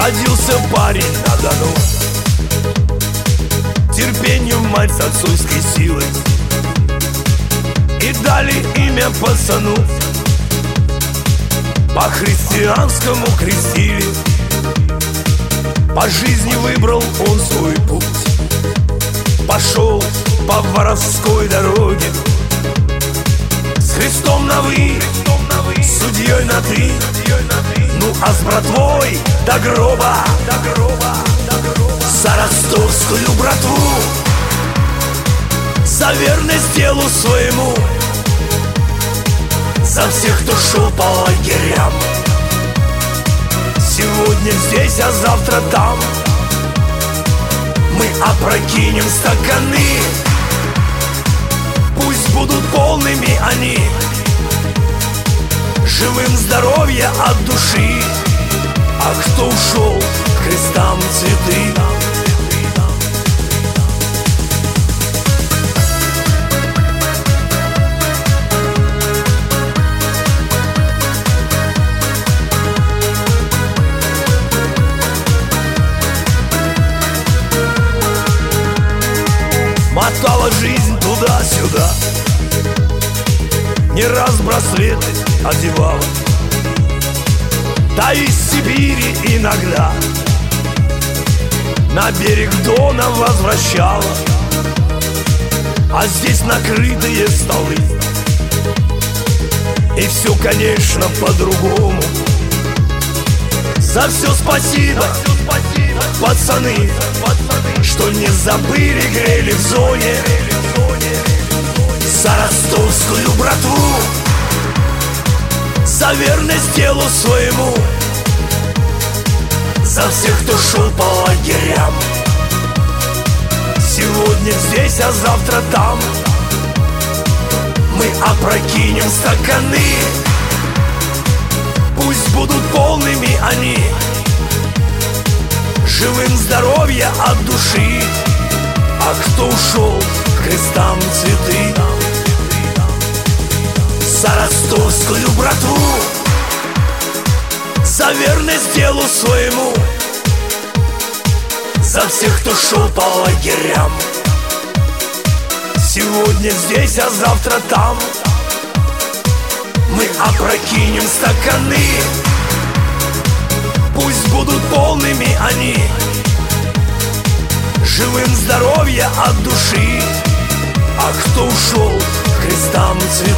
Родился парень на Дону, терпению мать с отцовской силой, и дали имя пацану, по-христианскому крестили. По жизни выбрал он свой путь, пошел по воровской дороге, с Христом на «вы», с судьей на «ты», ну а с братвой до гроба, за ростовскую братву, за верность делу своему, за всех, кто шел по лагерям. Сегодня здесь, а завтра там мы опрокинем стаканы. Пусть будут полными они, живым здоровья от души. А кто ушел, к крестам цветы. Мотала жизнь туда-сюда, не раз браслеты одевала, да из Сибири иногда на берег Дона возвращала. А здесь накрытые столы, и все, конечно, по-другому. За все спасибо, пацаны, что не забыли, грели в зоне. За ростовскую братву, за верность делу своему, за всех, кто шел по лагерям. Сегодня здесь, а завтра там мы опрокинем стаканы. Пусть будут полными они, живым здоровья от души. А кто ушел, к крестам цветы. За ростовскую братву, за верность делу своему, за всех, кто шел по лагерям. Сегодня здесь, а завтра там мы опрокинем стаканы. Пусть будут полными они, живым здоровья от души. А кто ушел, к крестам цветы.